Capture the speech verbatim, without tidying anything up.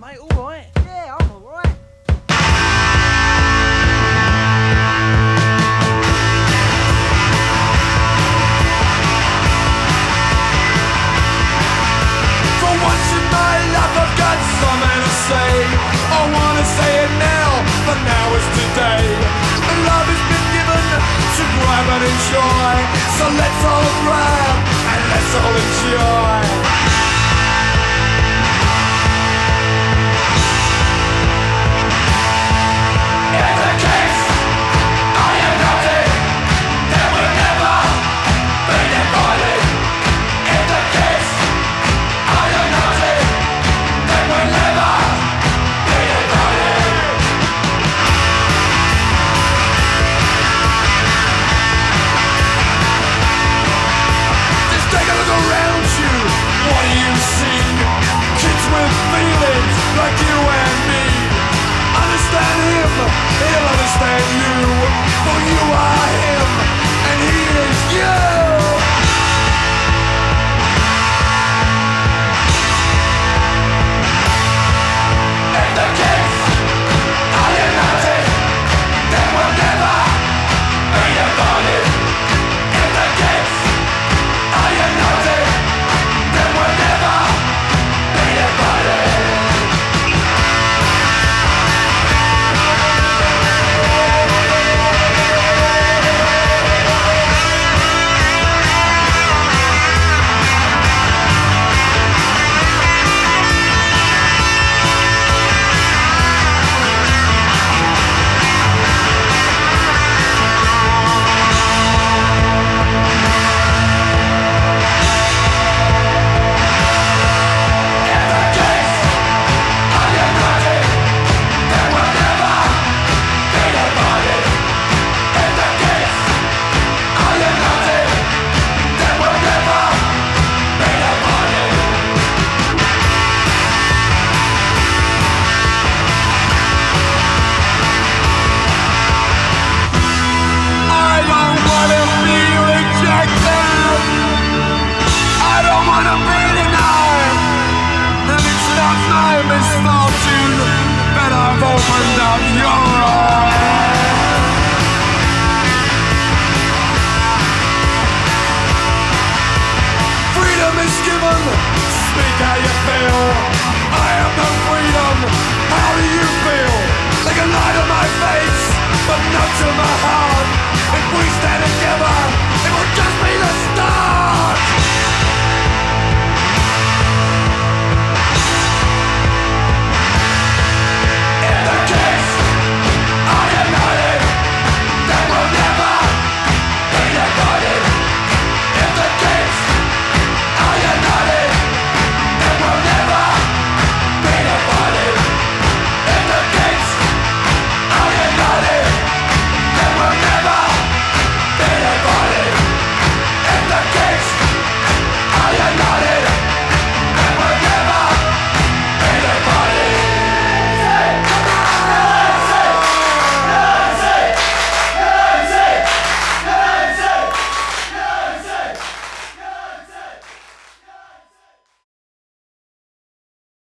mate? Alright? Yeah, I'm alright. For once in my life I've got something to say. I wanna say it now, but now is today. Love has been given to grab and enjoy. So let's all grab and let's all enjoy. Like you and me, understand him, he'll understand you, for you are him.